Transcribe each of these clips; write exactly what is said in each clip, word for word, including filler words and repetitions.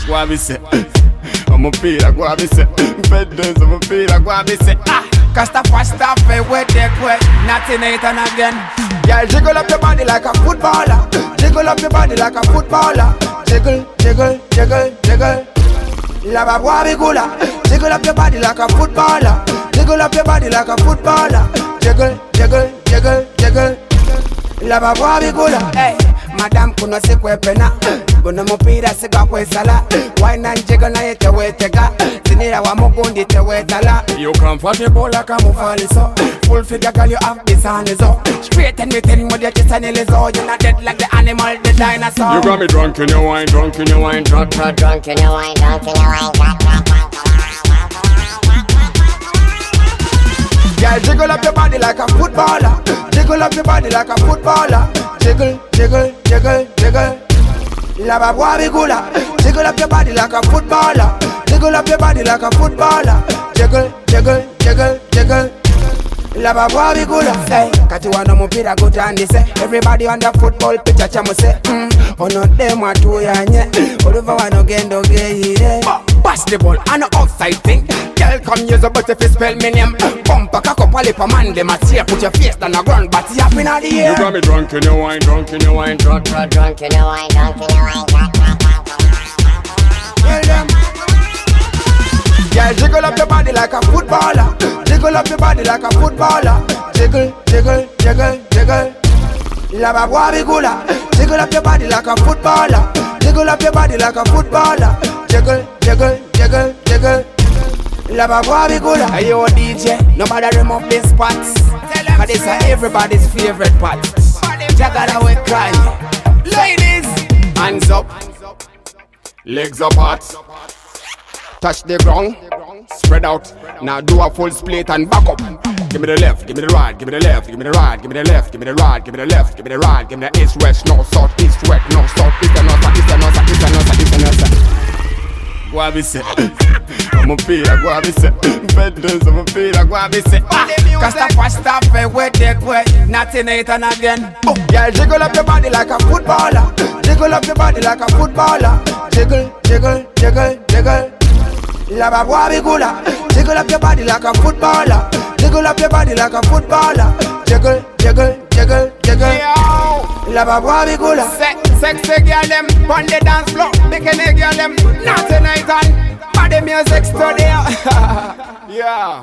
What we say? I'm a feel like what we say. Bedrooms, I'm a feel like what we say. Ah, cause the first stuff they wet, they quit. Nothing ain't and again. Girl, jiggle up your body like a footballer. Jiggle up your body like a footballer. Jiggle, jiggle, jiggle, jiggle. Lava boy be gula. Jiggle up your body like a footballer. Jiggle up your body like a footballer. Jiggle, jiggle, jiggle, jiggle. Lava boy be gula. Hey, madam kuno sikwe pena. Buno mupira siga kwe sala. Wine and jiggle na yete wetega. Zinira wa mugundi te wetala. You comfortable like a mufali so. Full figure girl you have this on is up. Straight and within with your kiss and is all. You're not dead like the animal, the dinosaur. You got me drunk in your wine, drunk in your wine, drunk, drunk, drunk in your wine, drunk in your wine, drunk, drunk, drunk. Girl, jiggle up your body like a footballer. Jiggle up your body like a footballer. Jiggle, jiggle, jiggle, jiggle. Lava boy be gula. Jiggle up your body like a footballer. Jiggle up your body like a footballer. Jiggle, jiggle, jiggle, jiggle. Lava boy be gula. Say, kati wana mupira kutandi say. Everybody on the football pitch chamo say. Mm, ono demo atu yanye. Oluva wano gendo geire. Pass the ball, I know outside thing. Girl, come use a but if you spell me name. Bump a cock up a lip a man, them a tear. Put your face down the ground, but you up in the air. You got me drunk in your wine, drunk in your wine, drunk, drunk, drunk in your wine, drunk in your wine, drunk, drunk, drunk. Well them. Girl, jiggle up your body like a footballer. Jiggle up your body like a footballer. Jiggle, jiggle, jiggle, jiggle. Lava boy be gula. Jiggle up your body like a footballer. Jiggle up your body like a footballer. Jiggle, jiggle, jiggle, jiggle. Lava boy be gula. Hey yo D J, nobody remove this spots. Cause this is everybody's favorite part. Jagala we cry. Ladies, hands up, legs apart. Touch the ground, spread out. Now do a full split and back up. Give me the left, give me the right, give me the left, give me the right, give me the left, give me the right, give me the left, give me the right, give me the east, west, north, south, east, west, north, south, east, and north, east, and north, east, and north, east, and north. What we say? I'm a feel like what we say. Bedrooms, I'm a feel like what we say. Cause the first stuff they wet, they quit. Nothing ain't and again. Girl, jiggle up your body like a footballer. Jiggle up your body like a footballer. Jiggle, jiggle, jiggle, jiggle. Lava boy be gula. Jiggle up your body like a footballer. Jiggle up your body like a footballer. Jiggle, jiggle, jiggle, jiggle. Lava boy be gula. Se sexy girl them on the dance floor. Bikini girl them not tonight and body music studio. Yeah.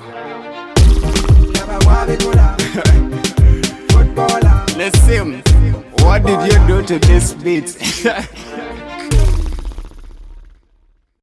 Lava boy be gula. Footballer. Let's see. What did you do to this beat?